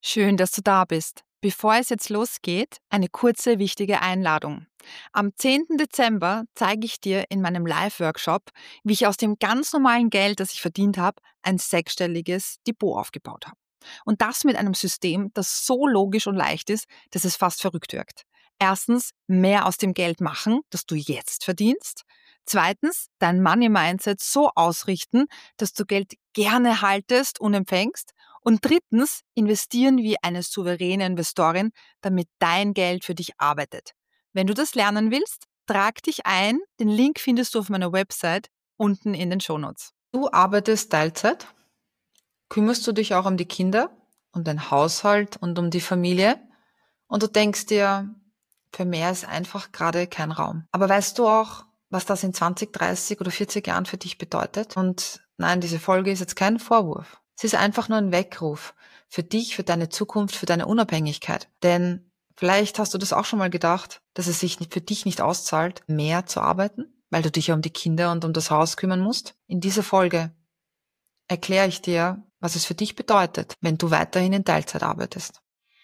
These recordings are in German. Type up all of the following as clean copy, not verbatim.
Schön, dass du da bist. Bevor es jetzt losgeht, eine kurze, wichtige Einladung. Am 10. Dezember zeige ich dir in meinem Live-Workshop, wie ich aus dem ganz normalen Geld, das ich verdient habe, ein sechsstelliges Depot aufgebaut habe. Und das mit einem System, das so logisch und leicht ist, dass es fast verrückt wirkt. Erstens, mehr aus dem Geld machen, das du jetzt verdienst. Zweitens, dein Money-Mindset so ausrichten, dass du Geld gerne haltest und empfängst. Und drittens, investieren wie eine souveräne Investorin, damit dein Geld für dich arbeitet. Wenn du das lernen willst, trag dich ein. Den Link findest du auf meiner Website unten in den Shownotes. Du arbeitest Teilzeit? Kümmerst du dich auch um die Kinder, um den Haushalt und um die Familie? Und du denkst dir, für mehr ist einfach gerade kein Raum. Aber weißt du auch, was das in 20, 30 oder 40 Jahren für dich bedeutet? Und nein, diese Folge ist jetzt kein Vorwurf. Es ist einfach nur ein Weckruf für dich, für deine Zukunft, für deine Unabhängigkeit. Denn vielleicht hast du das auch schon mal gedacht, dass es sich für dich nicht auszahlt, mehr zu arbeiten, weil du dich ja um die Kinder und um das Haus kümmern musst. In dieser Folge erkläre ich dir, was es für dich bedeutet, wenn du weiterhin in Teilzeit arbeitest.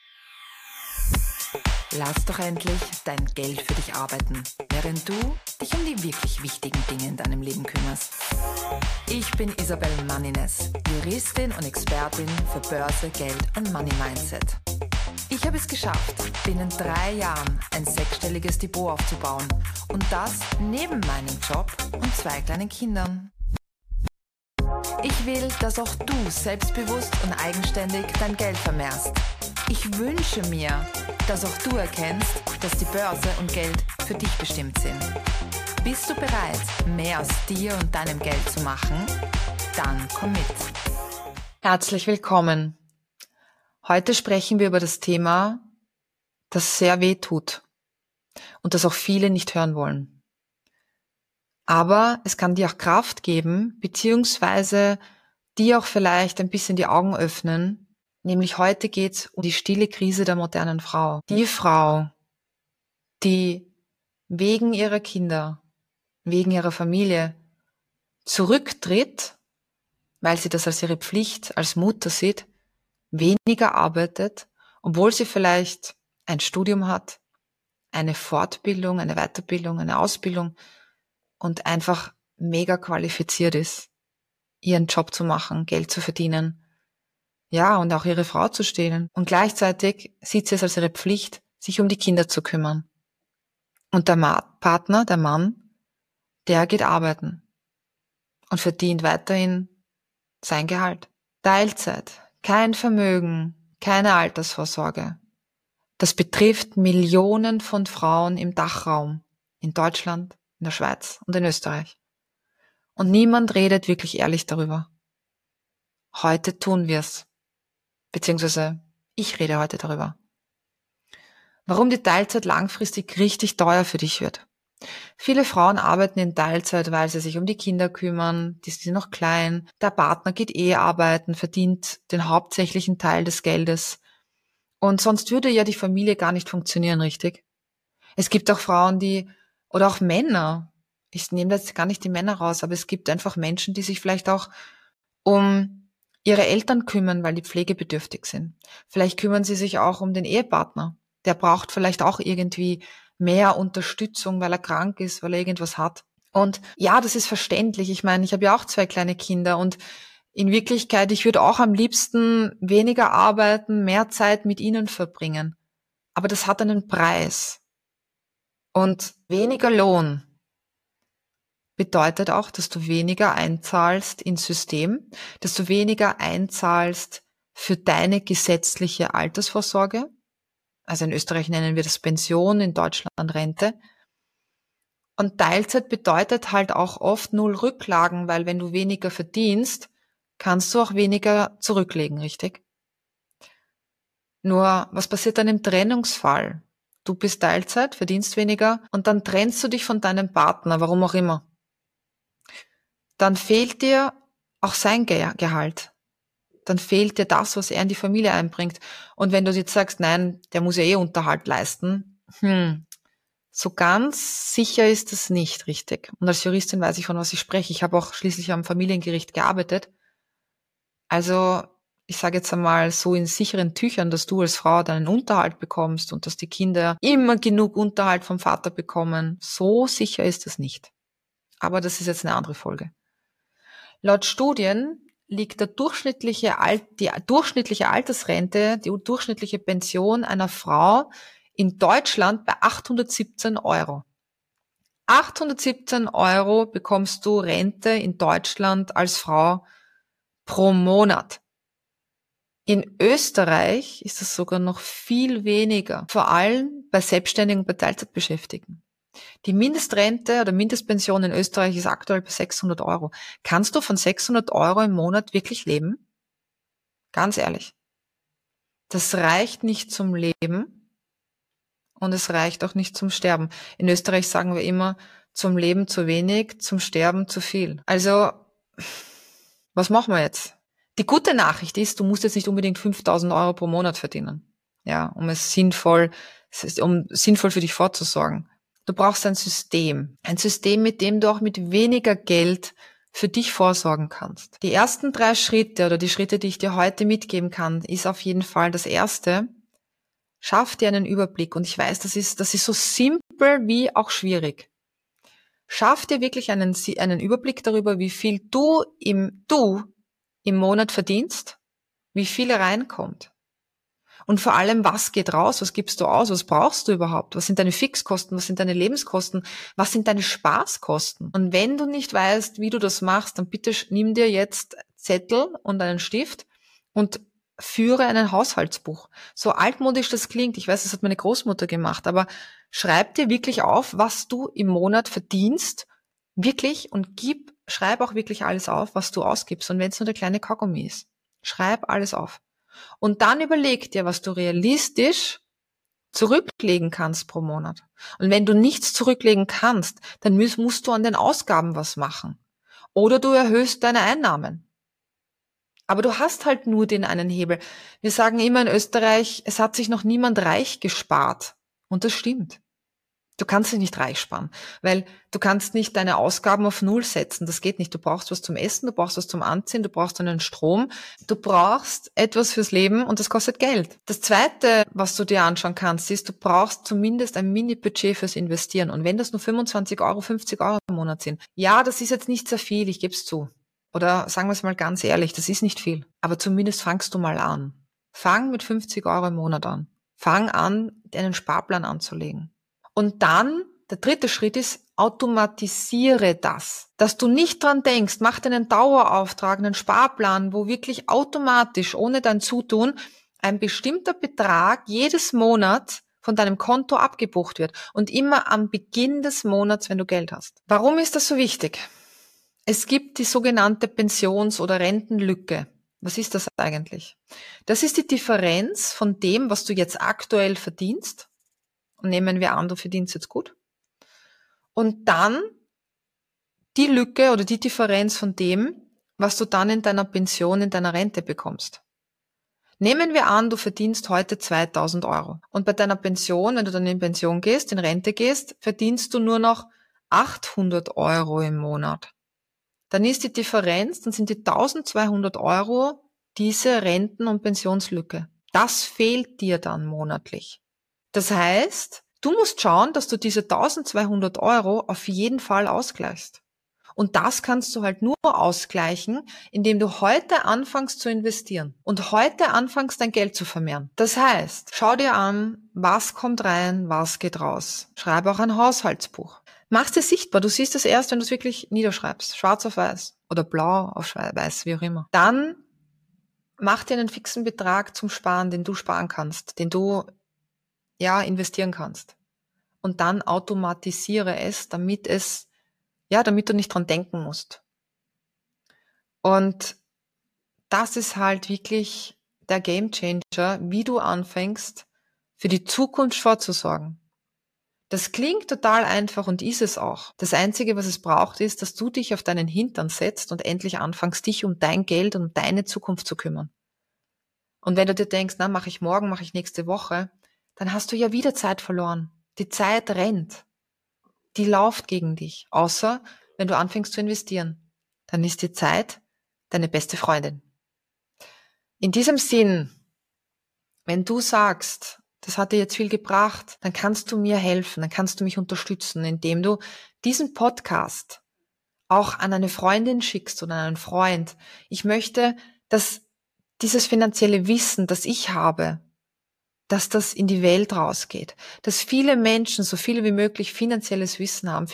Lass doch endlich dein Geld für dich arbeiten, während du dich um die wirklich wichtigen Dinge in deinem Leben kümmerst. Ich bin Isabel Manines, Juristin und Expertin für Börse, Geld und Money Mindset. Ich habe es geschafft, binnen 3 Jahren ein sechsstelliges Depot aufzubauen und das neben meinem Job und 2 kleinen Kindern. Ich will, dass auch du selbstbewusst und eigenständig dein Geld vermehrst. Ich wünsche mir, dass auch du erkennst, dass die Börse und Geld für dich bestimmt sind. Bist du bereit, mehr aus dir und deinem Geld zu machen? Dann komm mit. Herzlich willkommen. Heute sprechen wir über das Thema, das sehr weh tut und das auch viele nicht hören wollen. Aber es kann dir auch Kraft geben, beziehungsweise dir auch vielleicht ein bisschen die Augen öffnen. Nämlich heute geht's um die stille Krise der modernen Frau. Die Frau, die wegen ihrer Kinder, wegen ihrer Familie zurücktritt, weil sie das als ihre Pflicht als Mutter sieht, weniger arbeitet, obwohl sie vielleicht ein Studium hat, eine Fortbildung, eine Weiterbildung, eine Ausbildung und einfach mega qualifiziert ist, ihren Job zu machen, Geld zu verdienen. Ja, und auch ihre Frau zu stehlen. Und gleichzeitig sieht sie es als ihre Pflicht, sich um die Kinder zu kümmern. Und der Partner, der Mann, der geht arbeiten und verdient weiterhin sein Gehalt. Teilzeit, kein Vermögen, keine Altersvorsorge. Das betrifft Millionen von Frauen im Dachraum, in Deutschland, in der Schweiz und in Österreich. Und niemand redet wirklich ehrlich darüber. Heute tun wir's. Beziehungsweise ich rede heute darüber. Warum die Teilzeit langfristig richtig teuer für dich wird. Viele Frauen arbeiten in Teilzeit, weil sie sich um die Kinder kümmern, die sind noch klein, der Partner geht arbeiten, verdient den hauptsächlichen Teil des Geldes. Und sonst würde ja die Familie gar nicht funktionieren, richtig? Es gibt auch Frauen, oder auch Männer, ich nehme jetzt gar nicht die Männer raus, aber es gibt einfach Menschen, die sich vielleicht auch um ihre Eltern kümmern, weil die pflegebedürftig sind. Vielleicht kümmern sie sich auch um den Ehepartner. Der braucht vielleicht auch irgendwie mehr Unterstützung, weil er krank ist, weil er irgendwas hat. Und ja, das ist verständlich. Ich meine, ich habe ja auch 2 kleine Kinder und in Wirklichkeit, ich würde auch am liebsten weniger arbeiten, mehr Zeit mit ihnen verbringen. Aber das hat einen Preis. Und weniger Lohn bedeutet auch, dass du weniger einzahlst ins System, dass du weniger einzahlst für deine gesetzliche Altersvorsorge. Also in Österreich nennen wir das Pension, in Deutschland Rente. Und Teilzeit bedeutet halt auch oft 0 Rücklagen, weil wenn du weniger verdienst, kannst du auch weniger zurücklegen, richtig? Nur, was passiert dann im Trennungsfall? Du bist Teilzeit, verdienst weniger und dann trennst du dich von deinem Partner, warum auch immer. Dann fehlt dir auch sein Gehalt. Dann fehlt dir das, was er in die Familie einbringt. Und wenn du jetzt sagst, nein, der muss ja Unterhalt leisten, so ganz sicher ist das nicht, richtig. Und als Juristin weiß ich, von was ich spreche. Ich habe auch schließlich am Familiengericht gearbeitet. Also ich sage jetzt einmal so in sicheren Tüchern, dass du als Frau deinen Unterhalt bekommst und dass die Kinder immer genug Unterhalt vom Vater bekommen. So sicher ist es nicht. Aber das ist jetzt eine andere Folge. Laut Studien liegt die durchschnittliche Altersrente, die durchschnittliche Pension einer Frau in Deutschland bei 817 Euro. 817 Euro bekommst du Rente in Deutschland als Frau pro Monat. In Österreich ist es sogar noch viel weniger, vor allem bei Selbstständigen und bei Teilzeitbeschäftigten. Die Mindestrente oder Mindestpension in Österreich ist aktuell bei 600 Euro. Kannst du von 600 Euro im Monat wirklich leben? Ganz ehrlich. Das reicht nicht zum Leben und es reicht auch nicht zum Sterben. In Österreich sagen wir immer, zum Leben zu wenig, zum Sterben zu viel. Also, was machen wir jetzt? Die gute Nachricht ist, du musst jetzt nicht unbedingt 5.000 Euro pro Monat verdienen, ja, um sinnvoll für dich vorzusorgen. Du brauchst ein System, mit dem du auch mit weniger Geld für dich vorsorgen kannst. Die ersten 3 Schritte oder die Schritte, die ich dir heute mitgeben kann, ist auf jeden Fall das erste: Schaff dir einen Überblick. Und ich weiß, das ist so simpel wie auch schwierig. Schaff dir wirklich einen Überblick darüber, wie viel du im Monat verdienst, wie viel reinkommt. Und vor allem, was geht raus, was gibst du aus, was brauchst du überhaupt, was sind deine Fixkosten, was sind deine Lebenskosten, was sind deine Spaßkosten. Und wenn du nicht weißt, wie du das machst, dann bitte nimm dir jetzt Zettel und einen Stift und führe ein Haushaltsbuch. So altmodisch das klingt, ich weiß, das hat meine Großmutter gemacht, aber schreib dir wirklich auf, was du im Monat verdienst, wirklich, und schreib auch wirklich alles auf, was du ausgibst. Und wenn es nur der kleine Kaugummi ist, schreib alles auf. Und dann überleg dir, was du realistisch zurücklegen kannst pro Monat. Und wenn du nichts zurücklegen kannst, dann musst du an den Ausgaben was machen. Oder du erhöhst deine Einnahmen. Aber du hast halt nur den einen Hebel. Wir sagen immer in Österreich, es hat sich noch niemand reich gespart. Und das stimmt. Du kannst dich nicht reich sparen, weil du kannst nicht deine Ausgaben auf Null setzen. Das geht nicht. Du brauchst was zum Essen, du brauchst was zum Anziehen, du brauchst einen Strom, du brauchst etwas fürs Leben und das kostet Geld. Das Zweite, was du dir anschauen kannst, ist, du brauchst zumindest ein Mini-Budget fürs Investieren. Und wenn das nur 25 Euro, 50 Euro im Monat sind, ja, das ist jetzt nicht sehr viel, ich gebe es zu. Oder sagen wir es mal ganz ehrlich, das ist nicht viel. Aber zumindest fangst du mal an. Fang mit 50 Euro im Monat an. Fang an, einen Sparplan anzulegen. Und dann, der dritte Schritt ist, automatisiere das. Dass du nicht dran denkst, mach dir einen Dauerauftrag, einen Sparplan, wo wirklich automatisch, ohne dein Zutun, ein bestimmter Betrag jedes Monat von deinem Konto abgebucht wird. Und immer am Beginn des Monats, wenn du Geld hast. Warum ist das so wichtig? Es gibt die sogenannte Pensions- oder Rentenlücke. Was ist das eigentlich? Das ist die Differenz von dem, was du jetzt aktuell verdienst. Und nehmen wir an, du verdienst jetzt gut. Und dann die Lücke oder die Differenz von dem, was du dann in deiner Pension, in deiner Rente bekommst. Nehmen wir an, du verdienst heute 2.000 Euro. Und bei deiner Pension, wenn du dann in Pension gehst, in Rente gehst, verdienst du nur noch 800 Euro im Monat. Dann ist die Differenz, dann sind die 1.200 Euro diese Renten- und Pensionslücke. Das fehlt dir dann monatlich. Das heißt, du musst schauen, dass du diese 1.200 Euro auf jeden Fall ausgleichst. Und das kannst du halt nur ausgleichen, indem du heute anfängst zu investieren und heute anfängst, dein Geld zu vermehren. Das heißt, schau dir an, was kommt rein, was geht raus. Schreib auch ein Haushaltsbuch. Mach's dir sichtbar. Du siehst es erst, wenn du es wirklich niederschreibst. Schwarz auf weiß oder blau auf weiß, wie auch immer. Dann mach dir einen fixen Betrag zum Sparen, den du sparen kannst, den du investieren kannst. Und dann automatisiere es, damit du nicht dran denken musst. Und das ist halt wirklich der Gamechanger, wie du anfängst, für die Zukunft vorzusorgen. Das klingt total einfach und ist es auch. Das Einzige, was es braucht, ist, dass du dich auf deinen Hintern setzt und endlich anfängst, dich um dein Geld und um deine Zukunft zu kümmern. Und wenn du dir denkst, mache ich morgen, mache ich nächste Woche, dann hast du ja wieder Zeit verloren. Die Zeit rennt. Die läuft gegen dich. Außer, wenn du anfängst zu investieren. Dann ist die Zeit deine beste Freundin. In diesem Sinn, wenn du sagst, das hat dir jetzt viel gebracht, dann kannst du mir helfen, dann kannst du mich unterstützen, indem du diesen Podcast auch an eine Freundin schickst oder an einen Freund. Ich möchte, dass dieses finanzielle Wissen, das ich habe, dass das in die Welt rausgeht. Dass viele Menschen, so viele wie möglich, finanzielles Wissen haben,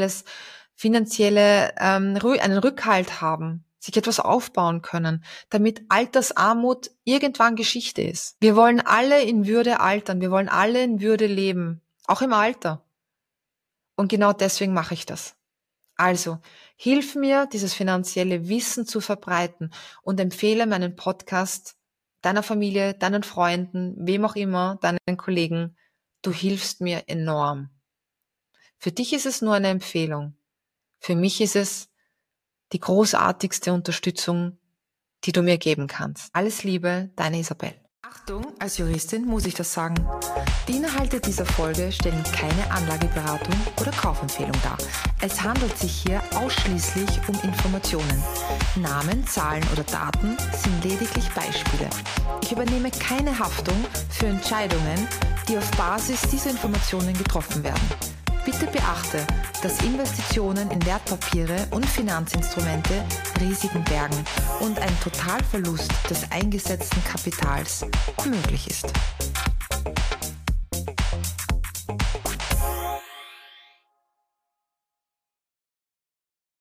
einen Rückhalt haben, sich etwas aufbauen können, damit Altersarmut irgendwann Geschichte ist. Wir wollen alle in Würde altern, wir wollen alle in Würde leben, auch im Alter. Und genau deswegen mache ich das. Also, hilf mir, dieses finanzielle Wissen zu verbreiten und empfehle meinen Podcast deiner Familie, deinen Freunden, wem auch immer, deinen Kollegen. Du hilfst mir enorm. Für dich ist es nur eine Empfehlung. Für mich ist es die großartigste Unterstützung, die du mir geben kannst. Alles Liebe, deine Isabel. Achtung, als Juristin muss ich das sagen. Die Inhalte dieser Folge stellen keine Anlageberatung oder Kaufempfehlung dar. Es handelt sich hier ausschließlich um Informationen. Namen, Zahlen oder Daten sind lediglich Beispiele. Ich übernehme keine Haftung für Entscheidungen, die auf Basis dieser Informationen getroffen werden. Bitte beachte, dass Investitionen in Wertpapiere und Finanzinstrumente Risiken bergen und ein Totalverlust des eingesetzten Kapitals möglich ist.